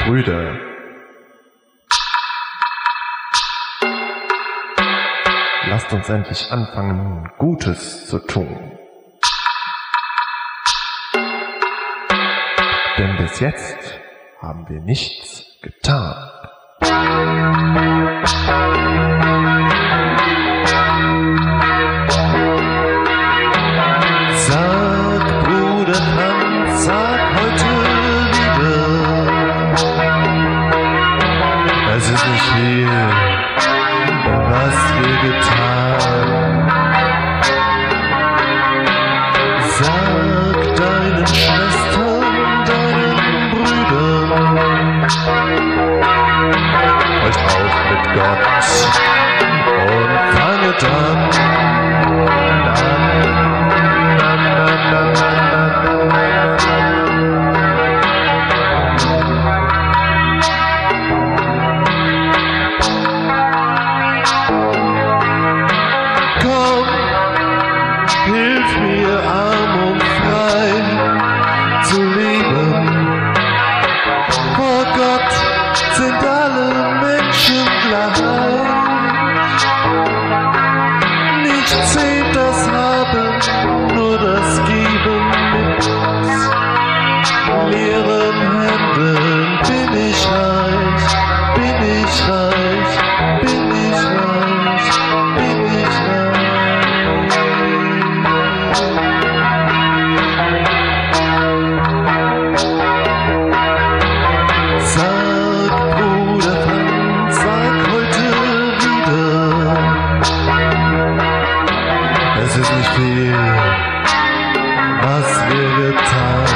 Brüder. Lasst uns endlich anfangen, Gutes zu tun. Denn bis jetzt haben wir nichts getan. Sag, Bruder Hans, sag heute wieder. Es ist nicht viel, was wir getan. Sag deinen Schwestern, deinen Brüdern, euch auf mit Gott und fanget hilf mir, arm und frei zu leben. Vor Gott sind alle Menschen gleich. Nicht zählt das Haben, nur das Geben mit leeren Händen. Bin ich reich, bin ich reich, bin ich reich, bin ich reich. Sag, Bruder Franz, sag heute wieder. Es ist nicht viel, was wir getan.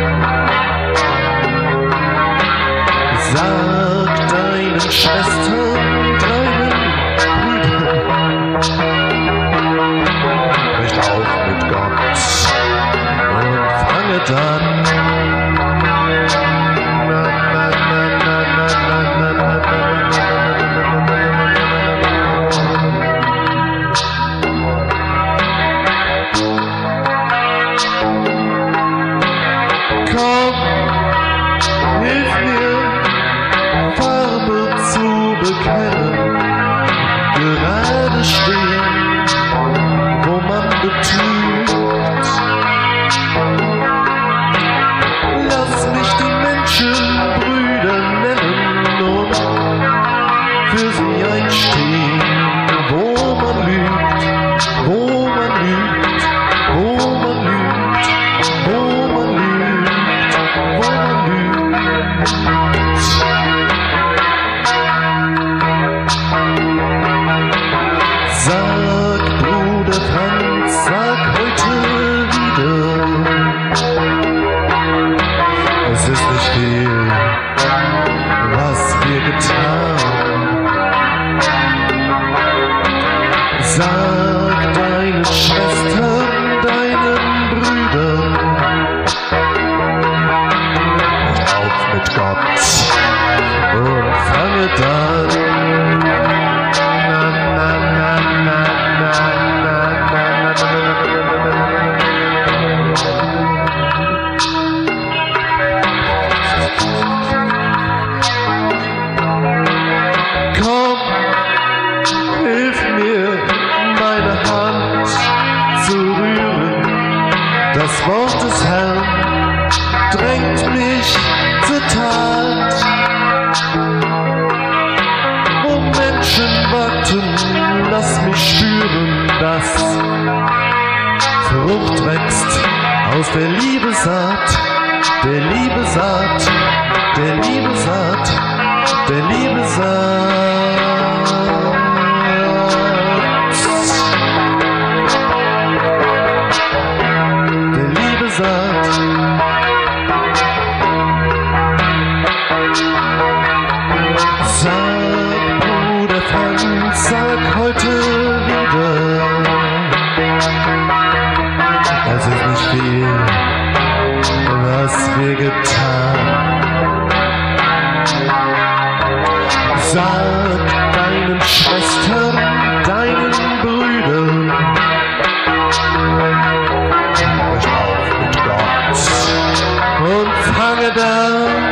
Sag deinen Schwestern, deinen Brüdern, bricht auf mit Gott und fanget an. Komm, hilf mir, Farbe zu bekennen, gerade stehen, wo man betrügt. Lass mich die Menschen Brüder nennen und für sie einstehen, wo man lügt, wo man lügt, wo man lügt, wo man lügt, wo man lügt. Sag, Bruder Franz, sag heute wieder. Es ist nicht viel, was wir getan. Sag deinen Schwestern, deinen Brüdern, brecht auf mit Gott und fanget an. Komm, hilf mir, meine Hand zu rühren. Das Wort des Herrn drängt mich zur Tat. O Menschen warten, lass mich spüren, dass Frucht wächst aus der Liebe Saat, der Liebe Saat, der Liebe Saat, der Liebe Saat. Der Liebe Saat. Sag, Bruder Franz, sag heute wieder. Es ist nicht viel, was wir getan. Sag deinen Schwestern, deinen Brüdern, brecht auf mit Gott und fange an.